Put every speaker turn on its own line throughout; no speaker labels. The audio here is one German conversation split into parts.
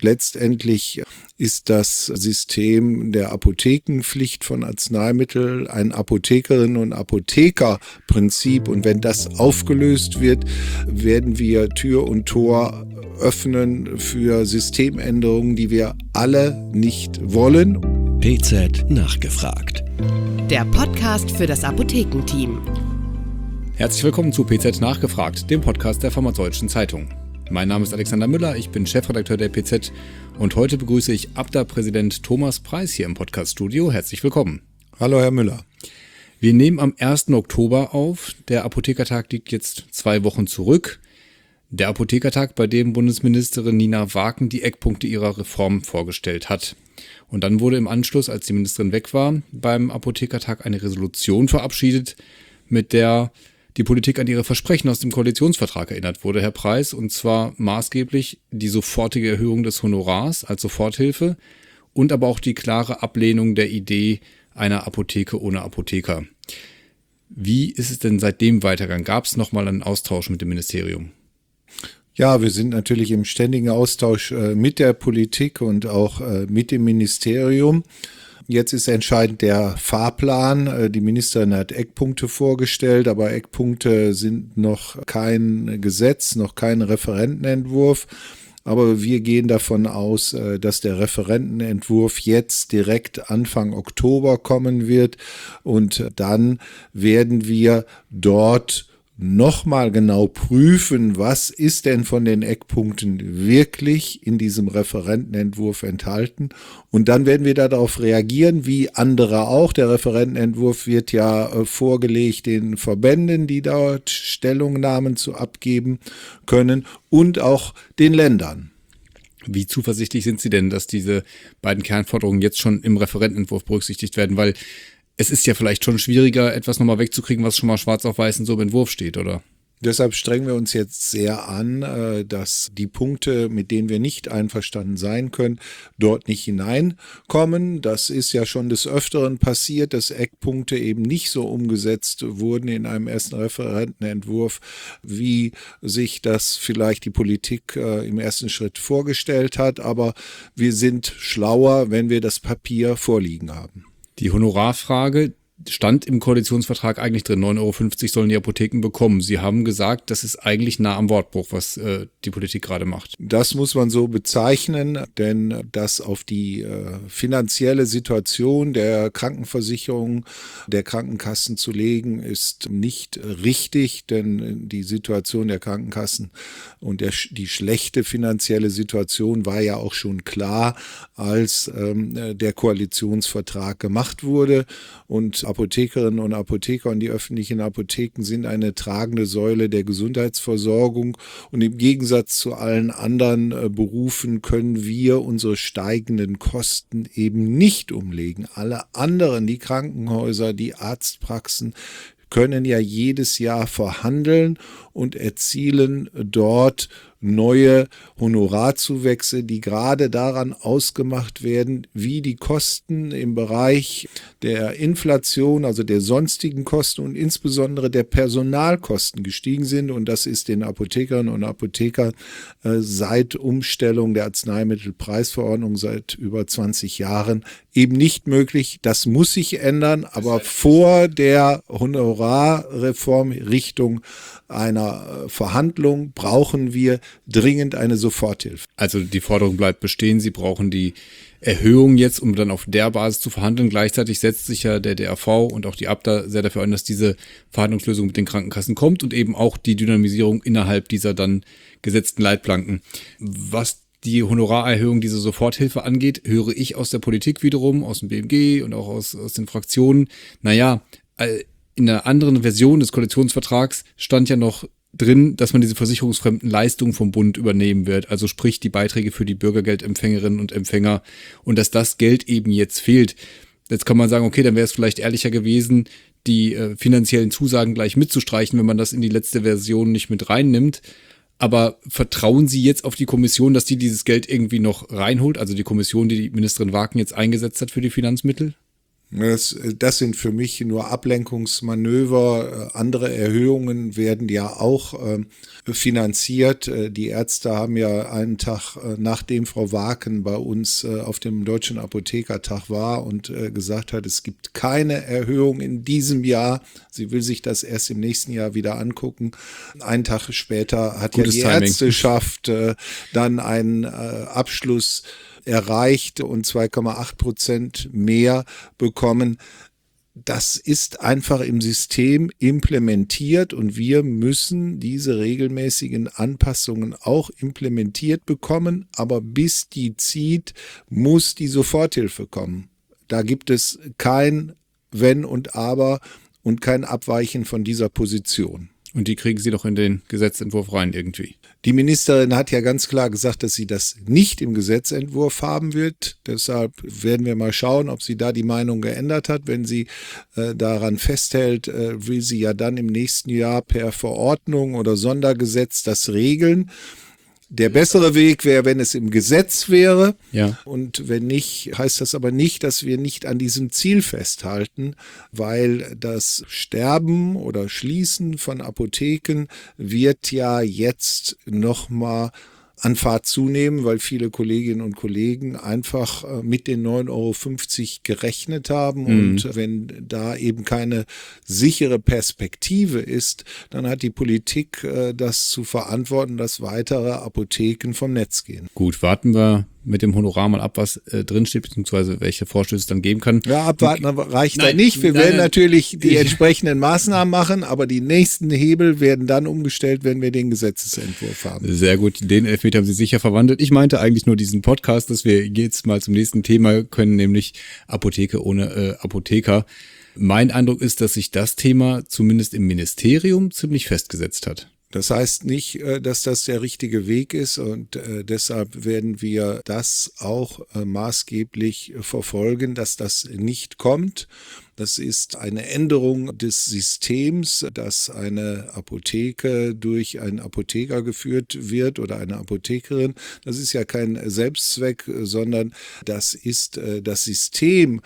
Letztendlich ist das System der Apothekenpflicht von Arzneimitteln ein Apothekerinnen- und Apothekerprinzip. Und wenn das aufgelöst wird, werden wir Tür und Tor öffnen für Systemänderungen, die wir alle nicht wollen.
PZ nachgefragt.
Der Podcast für das Apothekenteam.
Herzlich willkommen zu PZ nachgefragt, dem Podcast der Pharmazeutischen Zeitung. Mein Name ist Alexander Müller, ich bin Chefredakteur der PZ und heute begrüße ich Abda-Präsident Thomas Preis hier im Podcaststudio. Herzlich willkommen.
Hallo Herr Müller.
Wir nehmen am 1. Oktober auf. Der Apothekertag liegt jetzt 2 Wochen zurück. Der Apothekertag, bei dem Bundesministerin Nina Waken die Eckpunkte ihrer Reform vorgestellt hat. Und dann wurde im Anschluss, als die Ministerin weg war, beim Apothekertag eine Resolution verabschiedet, mit der die Politik an ihre Versprechen aus dem Koalitionsvertrag erinnert wurde, Herr Preis, und zwar maßgeblich die sofortige Erhöhung des Honorars als Soforthilfe und aber auch die klare Ablehnung der Idee einer Apotheke ohne Apotheker. Wie ist es denn seitdem weitergegangen? Gab es nochmal einen Austausch mit dem Ministerium?
Ja, wir sind natürlich im ständigen Austausch mit der Politik und auch mit dem Ministerium. Jetzt ist entscheidend der Fahrplan. Die Ministerin hat Eckpunkte vorgestellt, aber Eckpunkte sind noch kein Gesetz, noch kein Referentenentwurf. Aber wir gehen davon aus, dass der Referentenentwurf jetzt direkt Anfang Oktober kommen wird. Und dann werden wir dort nochmal genau prüfen, was ist denn von den Eckpunkten wirklich in diesem Referentenentwurf enthalten. Und dann werden wir darauf reagieren, wie andere auch. Der Referentenentwurf wird ja vorgelegt den Verbänden, die dort Stellungnahmen zu abgeben können, und auch den Ländern.
Wie zuversichtlich sind Sie denn, dass diese beiden Kernforderungen jetzt schon im Referentenentwurf berücksichtigt werden? Weil es ist ja vielleicht schon schwieriger, etwas nochmal wegzukriegen, was schon mal schwarz auf weiß in so einem Entwurf steht, oder?
Deshalb strengen wir uns jetzt sehr an, dass die Punkte, mit denen wir nicht einverstanden sein können, dort nicht hineinkommen. Das ist ja schon des Öfteren passiert, dass Eckpunkte eben nicht so umgesetzt wurden in einem ersten Referentenentwurf, wie sich das vielleicht die Politik im ersten Schritt vorgestellt hat. Aber wir sind schlauer, wenn wir das Papier vorliegen haben.
Die Honorarfrage stand im Koalitionsvertrag eigentlich drin. 9,50 € sollen die Apotheken bekommen. Sie haben gesagt, das ist eigentlich nah am Wortbruch, was die Politik gerade macht.
Das muss man so bezeichnen, denn das auf die finanzielle Situation der Krankenversicherung, der Krankenkassen zu legen, ist nicht richtig, denn die Situation der Krankenkassen und die schlechte finanzielle Situation war ja auch schon klar, als der Koalitionsvertrag gemacht wurde. Und Apothekerinnen und Apotheker und die öffentlichen Apotheken sind eine tragende Säule der Gesundheitsversorgung. Und im Gegensatz zu allen anderen Berufen können wir unsere steigenden Kosten eben nicht umlegen. Alle anderen, die Krankenhäuser, die Arztpraxen, können ja jedes Jahr verhandeln und erzielen dort neue Honorarzuwächse, die gerade daran ausgemacht werden, wie die Kosten im Bereich der Inflation, also der sonstigen Kosten und insbesondere der Personalkosten gestiegen sind. Und das ist den Apothekerinnen und Apothekern seit Umstellung der Arzneimittelpreisverordnung seit über 20 Jahren eben nicht möglich. Das muss sich ändern, aber vor der Honorarreform Richtung einer Verhandlung brauchen wir dringend eine Soforthilfe.
Also die Forderung bleibt bestehen, Sie brauchen die Erhöhung jetzt, um dann auf der Basis zu verhandeln. Gleichzeitig setzt sich ja der DRV und auch die Abda sehr dafür ein, dass diese Verhandlungslösung mit den Krankenkassen kommt und eben auch die Dynamisierung innerhalb dieser dann gesetzten Leitplanken. Was die Honorarerhöhung, diese Soforthilfe angeht, höre ich aus der Politik wiederum, aus dem BMG und auch aus den Fraktionen, in einer anderen Version des Koalitionsvertrags stand ja noch drin, dass man diese versicherungsfremden Leistungen vom Bund übernehmen wird, also sprich die Beiträge für die Bürgergeldempfängerinnen und Empfänger, und dass das Geld eben jetzt fehlt. Jetzt kann man sagen, okay, dann wäre es vielleicht ehrlicher gewesen, die finanziellen Zusagen gleich mitzustreichen, wenn man das in die letzte Version nicht mit reinnimmt. Aber vertrauen Sie jetzt auf die Kommission, dass die dieses Geld irgendwie noch reinholt, also die Kommission, die Ministerin Waken jetzt eingesetzt hat für die Finanzmittel?
Das sind für mich nur Ablenkungsmanöver. Andere Erhöhungen werden ja auch finanziert. Die Ärzte haben ja einen Tag, nachdem Frau Waken bei uns auf dem Deutschen Apothekertag war und gesagt hat, es gibt keine Erhöhung in diesem Jahr. Sie will sich das erst im nächsten Jahr wieder angucken. Einen Tag später hat
Gutes
ja die
Timing.
Ärzteschaft dann einen Abschluss erreicht und 2,8% mehr bekommen. Das ist einfach im System implementiert und wir müssen diese regelmäßigen Anpassungen auch implementiert bekommen, aber bis die zieht, muss die Soforthilfe kommen. Da gibt es kein Wenn und Aber und kein Abweichen von dieser Position.
Und die kriegen Sie doch in den Gesetzentwurf rein irgendwie.
Die Ministerin hat ja ganz klar gesagt, dass sie das nicht im Gesetzentwurf haben wird. Deshalb werden wir mal schauen, ob sie da die Meinung geändert hat. Wenn sie daran festhält, will sie ja dann im nächsten Jahr per Verordnung oder Sondergesetz das regeln. Der bessere Weg wäre, wenn es im Gesetz wäre.
Ja.
Und wenn nicht, heißt das aber nicht, dass wir nicht an diesem Ziel festhalten, weil das Sterben oder Schließen von Apotheken wird ja jetzt nochmal an Fahrt zunehmen, weil viele Kolleginnen und Kollegen einfach mit den 9,50 € gerechnet haben. Und wenn da eben keine sichere Perspektive ist, dann hat die Politik das zu verantworten, dass weitere Apotheken vom Netz gehen.
Gut, warten wir mit dem Honorar mal ab, was drinsteht, beziehungsweise welche Vorstöße es dann geben kann.
Ja, abwarten reicht da nicht. Wir werden natürlich die entsprechenden Maßnahmen machen, aber die nächsten Hebel werden dann umgestellt, wenn wir den Gesetzesentwurf haben.
Sehr gut, den Elfmeter haben Sie sicher verwandelt. Ich meinte eigentlich nur diesen Podcast, dass wir jetzt mal zum nächsten Thema können, nämlich Apotheke ohne Apotheker. Mein Eindruck ist, dass sich das Thema zumindest im Ministerium ziemlich festgesetzt hat.
Das heißt nicht, dass das der richtige Weg ist und deshalb werden wir das auch maßgeblich verfolgen, dass das nicht kommt. Das ist eine Änderung des Systems, dass eine Apotheke durch einen Apotheker geführt wird oder eine Apothekerin. Das ist ja kein Selbstzweck, sondern das ist das System,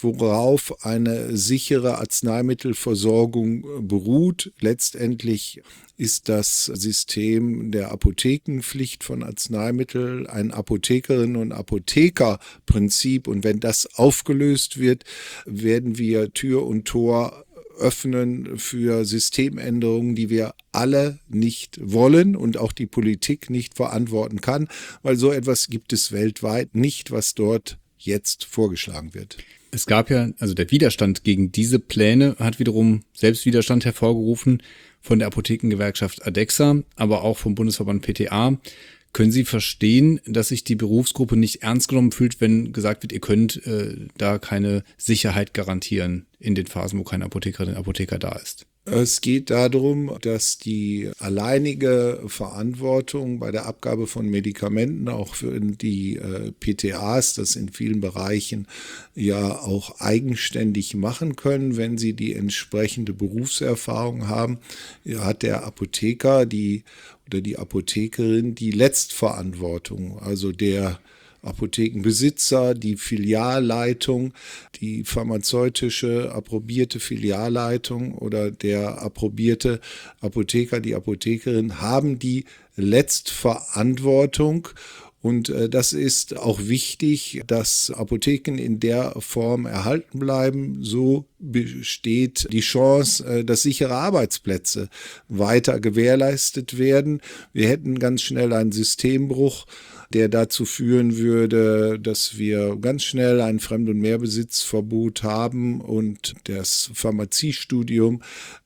worauf eine sichere Arzneimittelversorgung beruht. Letztendlich ist das System der Apothekenpflicht von Arzneimitteln ein Apothekerinnen- und Apothekerprinzip. Und wenn das aufgelöst wird, werden wir Tür und Tor öffnen für Systemänderungen, die wir alle nicht wollen und auch die Politik nicht verantworten kann, weil so etwas gibt es weltweit nicht, was dort jetzt vorgeschlagen wird.
Es gab ja, also der Widerstand gegen diese Pläne hat wiederum selbst Widerstand hervorgerufen von der Apothekengewerkschaft ADEXA, aber auch vom Bundesverband PTA. Können Sie verstehen, dass sich die Berufsgruppe nicht ernst genommen fühlt, wenn gesagt wird, ihr könnt da keine Sicherheit garantieren in den Phasen, wo kein Apothekerin, Apotheker da ist?
Es geht darum, dass die alleinige Verantwortung bei der Abgabe von Medikamenten auch für die PTAs, das in vielen Bereichen ja auch eigenständig machen können, wenn sie die entsprechende Berufserfahrung haben, hat der Apotheker oder die Apothekerin die Letztverantwortung, also der Apothekenbesitzer, die Filialleitung, die pharmazeutische approbierte Filialleitung oder der approbierte Apotheker, die Apothekerin haben die Letztverantwortung. Und das ist auch wichtig, dass Apotheken in der Form erhalten bleiben. So besteht die Chance, dass sichere Arbeitsplätze weiter gewährleistet werden. Wir hätten ganz schnell einen Systembruch, der dazu führen würde, dass wir ganz schnell ein Fremd- und Mehrbesitzverbot haben und das Pharmaziestudium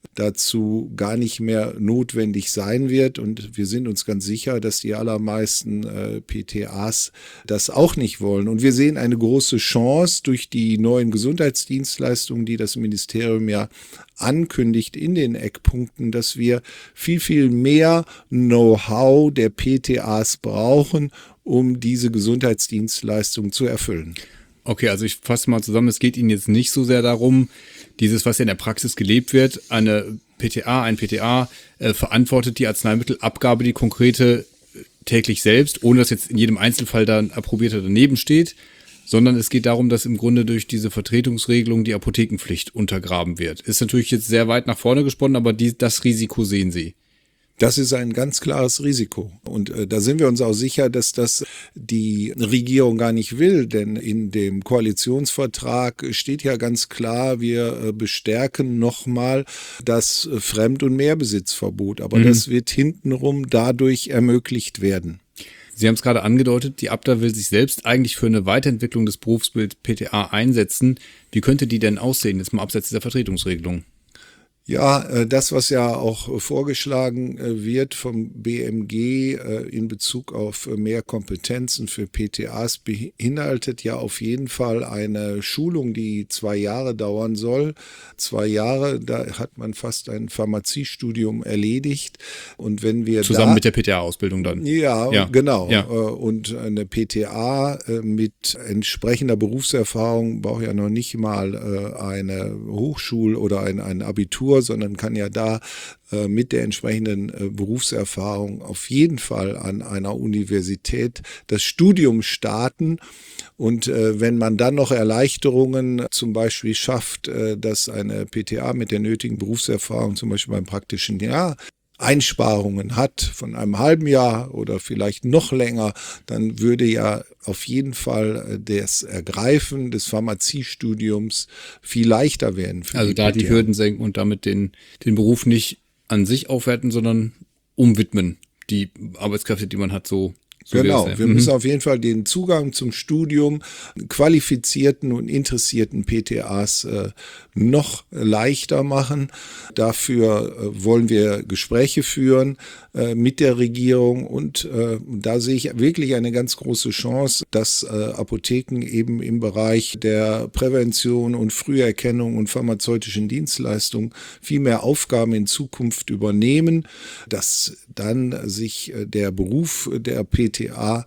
dazu gar nicht mehr notwendig sein wird. Und wir sind uns ganz sicher, dass die allermeisten PTAs das auch nicht wollen. Und wir sehen eine große Chance durch die neuen Gesundheitsdienstleistungen, die das Ministerium ja ankündigt in den Eckpunkten, dass wir viel, viel mehr Know-how der PTAs brauchen, um diese Gesundheitsdienstleistung zu erfüllen.
Okay, also ich fasse mal zusammen, es geht Ihnen jetzt nicht so sehr darum, dieses, was ja in der Praxis gelebt wird, eine PTA, ein PTA verantwortet die Arzneimittelabgabe, die konkrete täglich selbst, ohne dass jetzt in jedem Einzelfall da ein Approbierter daneben steht, sondern es geht darum, dass im Grunde durch diese Vertretungsregelung die Apothekenpflicht untergraben wird. Ist natürlich jetzt sehr weit nach vorne gesponnen, aber das Risiko sehen Sie.
Das ist ein ganz klares Risiko. Und da sind wir uns auch sicher, dass das die Regierung gar nicht will. Denn in dem Koalitionsvertrag steht ja ganz klar, wir bestärken nochmal das Fremd- und Mehrbesitzverbot. Aber das wird hintenrum dadurch ermöglicht werden.
Sie haben es gerade angedeutet, die Abda will sich selbst eigentlich für eine Weiterentwicklung des Berufsbilds PTA einsetzen. Wie könnte die denn aussehen, jetzt mal abseits dieser Vertretungsregelung?
Ja, das, was ja auch vorgeschlagen wird vom BMG in Bezug auf mehr Kompetenzen für PTAs, beinhaltet ja auf jeden Fall eine Schulung, die 2 Jahre dauern soll. 2 Jahre, da hat man fast ein Pharmaziestudium erledigt. Und wenn wir
zusammen mit der PTA-Ausbildung dann?
Ja, genau.
Ja.
Und eine PTA mit entsprechender Berufserfahrung braucht ja noch nicht mal eine Hochschul- oder ein Abitur, sondern kann ja da mit der entsprechenden Berufserfahrung auf jeden Fall an einer Universität das Studium starten. Und wenn man dann noch Erleichterungen zum Beispiel schafft, dass eine PTA mit der nötigen Berufserfahrung zum Beispiel beim praktischen Jahr Einsparungen hat von einem halben Jahr oder vielleicht noch länger, dann würde ja auf jeden Fall das Ergreifen des Pharmaziestudiums viel leichter werden.
Also da die Hürden senken und damit den Beruf nicht an sich aufwerten, sondern umwidmen, die Arbeitskräfte, die man hat, so.
Genau, wir müssen auf jeden Fall den Zugang zum Studium qualifizierten und interessierten PTAs noch leichter machen. Dafür wollen wir Gespräche führen mit der Regierung und da sehe ich wirklich eine ganz große Chance, dass Apotheken eben im Bereich der Prävention und Früherkennung und pharmazeutischen Dienstleistungen viel mehr Aufgaben in Zukunft übernehmen, dass dann sich der Beruf der PTA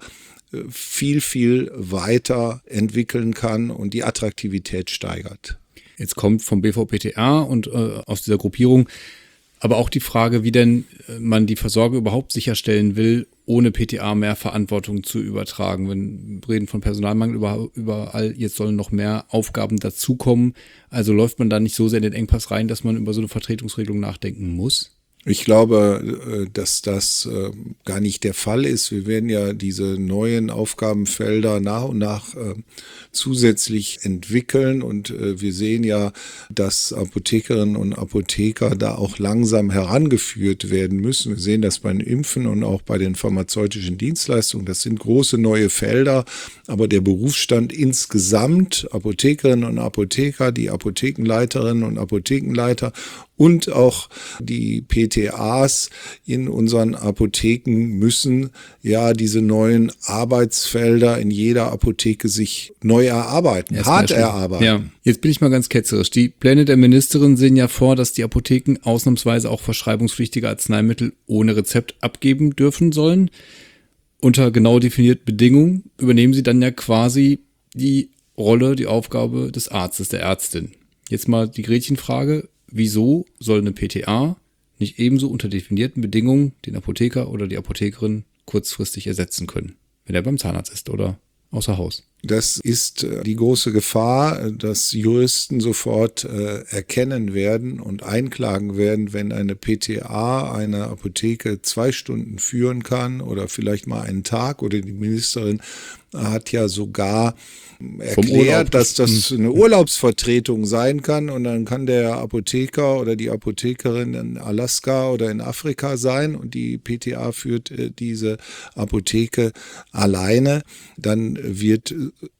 viel, viel weiter entwickeln kann und die Attraktivität steigert.
Jetzt kommt vom BVPTA und aus dieser Gruppierung aber auch die Frage, wie denn man die Versorgung überhaupt sicherstellen will, ohne PTA mehr Verantwortung zu übertragen. Wir reden von Personalmangel überall, jetzt sollen noch mehr Aufgaben dazukommen. Also läuft man da nicht so sehr in den Engpass rein, dass man über so eine Vertretungsregelung nachdenken muss?
Ich glaube, dass das gar nicht der Fall ist. Wir werden ja diese neuen Aufgabenfelder nach und nach zusätzlich entwickeln und wir sehen ja, dass Apothekerinnen und Apotheker da auch langsam herangeführt werden müssen. Wir sehen das beim Impfen und auch bei den pharmazeutischen Dienstleistungen. Das sind große neue Felder, aber der Berufsstand insgesamt, Apothekerinnen und Apotheker, die Apothekenleiterinnen und Apothekenleiter und auch die PTAs in unseren Apotheken müssen ja diese neuen Arbeitsfelder in jeder Apotheke sich neu erarbeiten, hart erarbeiten.
Ja. Jetzt bin ich mal ganz ketzerisch. Die Pläne der Ministerin sehen ja vor, dass die Apotheken ausnahmsweise auch verschreibungspflichtige Arzneimittel ohne Rezept abgeben dürfen sollen. Unter genau definierten Bedingungen übernehmen sie dann ja quasi die Rolle, die Aufgabe des Arztes, der Ärztin. Jetzt mal die Gretchenfrage. Wieso soll eine PTA nicht ebenso unter definierten Bedingungen den Apotheker oder die Apothekerin kurzfristig ersetzen können, wenn er beim Zahnarzt ist oder außer Haus?
Das ist die große Gefahr, dass Juristen sofort erkennen werden und einklagen werden, wenn eine PTA eine Apotheke 2 Stunden führen kann oder vielleicht mal einen Tag, oder die Ministerin hat ja sogar erklärt, dass das eine Urlaubsvertretung sein kann und dann kann der Apotheker oder die Apothekerin in Alaska oder in Afrika sein und die PTA führt diese Apotheke alleine. Dann wird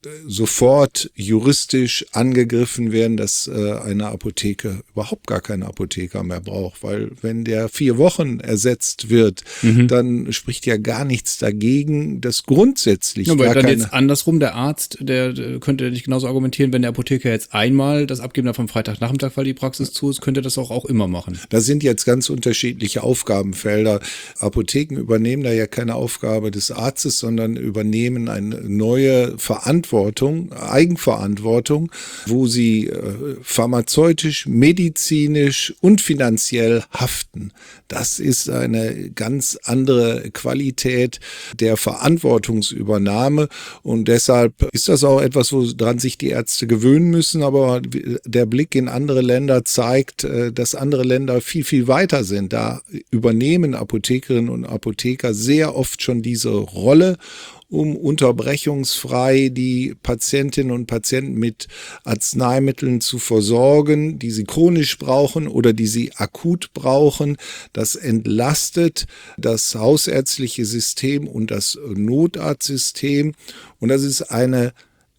sofort juristisch angegriffen werden, dass eine Apotheke überhaupt gar keinen Apotheker mehr braucht, weil wenn der 4 Wochen ersetzt wird, dann spricht ja gar nichts dagegen, dass grundsätzlich
ja, aber dann jetzt andersrum, der Arzt, der könnte nicht genauso argumentieren, wenn der Apotheker jetzt einmal das abgeben darf am Freitagnachmittag, weil die Praxis zu ist, könnte das auch immer machen.
Das sind jetzt ganz unterschiedliche Aufgabenfelder. Apotheken übernehmen da ja keine Aufgabe des Arztes, sondern übernehmen eine neue Verantwortung Eigenverantwortung, wo sie pharmazeutisch, medizinisch und finanziell haften. Das ist eine ganz andere Qualität der Verantwortungsübernahme und deshalb ist das auch etwas, woran sich die Ärzte gewöhnen müssen, aber der Blick in andere Länder zeigt, dass andere Länder viel, viel weiter sind. Da übernehmen Apothekerinnen und Apotheker sehr oft schon diese Rolle, um unterbrechungsfrei die Patientinnen und Patienten mit Arzneimitteln zu versorgen, die sie chronisch brauchen oder die sie akut brauchen. Das entlastet das hausärztliche System und das Notarztsystem. Und das ist eine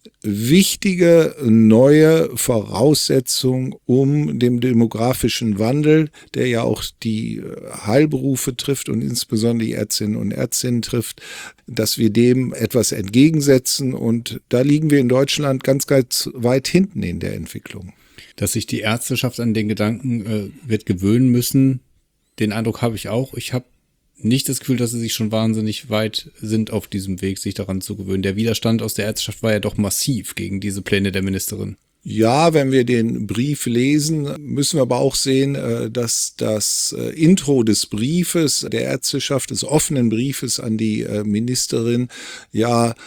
wichtige neue Voraussetzung, um dem demografischen Wandel, der ja auch die Heilberufe trifft und insbesondere die Ärztinnen und Ärzte trifft, dass wir dem etwas entgegensetzen. Und da liegen wir in Deutschland ganz, ganz weit hinten in der Entwicklung.
Dass sich die Ärzteschaft an den Gedanken wird gewöhnen müssen, den Eindruck habe ich auch. Ich habe nicht das Gefühl, dass sie sich schon wahnsinnig weit sind auf diesem Weg, sich daran zu gewöhnen. Der Widerstand aus der Ärzteschaft war ja doch massiv gegen diese Pläne der Ministerin.
Ja, wenn wir den Brief lesen, müssen wir aber auch sehen, dass das Intro des Briefes der Ärzteschaft, des offenen Briefes an die Ministerin, ja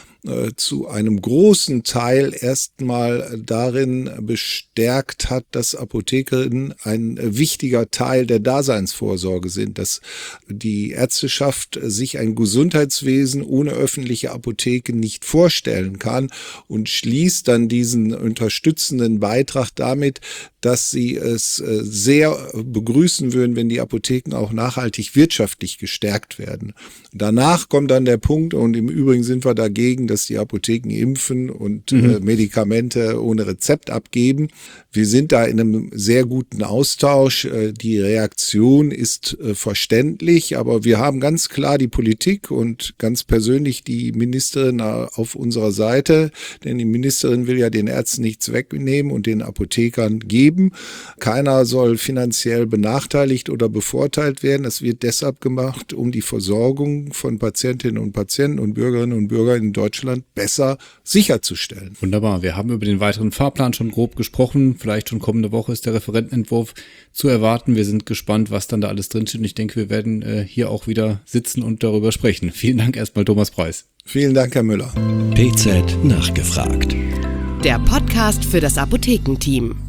zu einem großen Teil erstmal darin bestärkt hat, dass Apothekerinnen ein wichtiger Teil der Daseinsvorsorge sind, dass die Ärzteschaft sich ein Gesundheitswesen ohne öffentliche Apotheke nicht vorstellen kann und schließt dann diesen unterstützenden Beitrag damit, dass sie es sehr begrüßen würden, wenn die Apotheken auch nachhaltig wirtschaftlich gestärkt werden. Danach kommt dann der Punkt, und im Übrigen sind wir dagegen, dass die Apotheken impfen und Medikamente ohne Rezept abgeben. Wir sind da in einem sehr guten Austausch. Die Reaktion ist verständlich, aber wir haben ganz klar die Politik und ganz persönlich die Ministerin auf unserer Seite, denn die Ministerin will ja den Ärzten nichts wegnehmen und den Apothekern geben. Keiner soll finanziell benachteiligt oder bevorteilt werden. Das wird deshalb gemacht, um die Versorgung von Patientinnen und Patienten und Bürgerinnen und Bürgern in Deutschland besser sicherzustellen.
Wunderbar. Wir haben über den weiteren Fahrplan schon grob gesprochen. Vielleicht schon kommende Woche ist der Referentenentwurf zu erwarten. Wir sind gespannt, was dann da alles drinsteht. Und ich denke, wir werden hier auch wieder sitzen und darüber sprechen. Vielen Dank erstmal, Thomas Preiß.
Vielen Dank, Herr Müller.
PZ nachgefragt.
Der Podcast für das Apothekenteam.